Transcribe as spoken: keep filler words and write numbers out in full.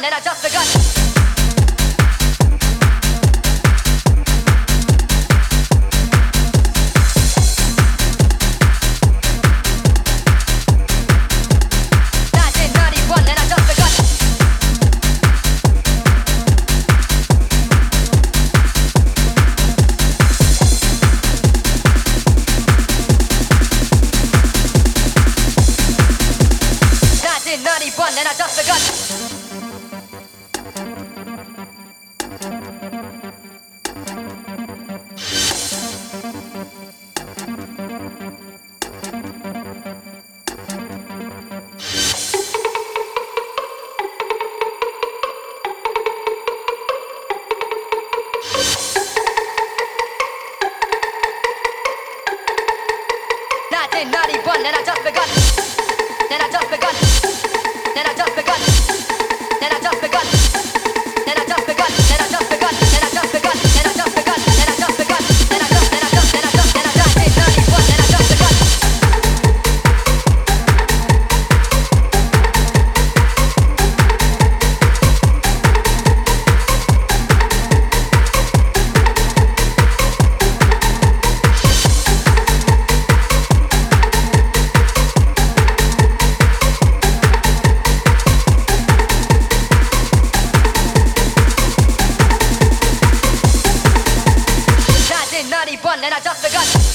and I just begun. ninety-one, and I just begun. nineteen ninety-one, and I just begun. Then I just begun. Then I just begun. Then I just begun. Then I just begun. Then I just begun. Then I just begun. Then I just begun. Then I just begun. Then I just. Then I just. Then I just. Then I just. nineteen ninety-one. Then I just begun. ninety-one, and I just begun.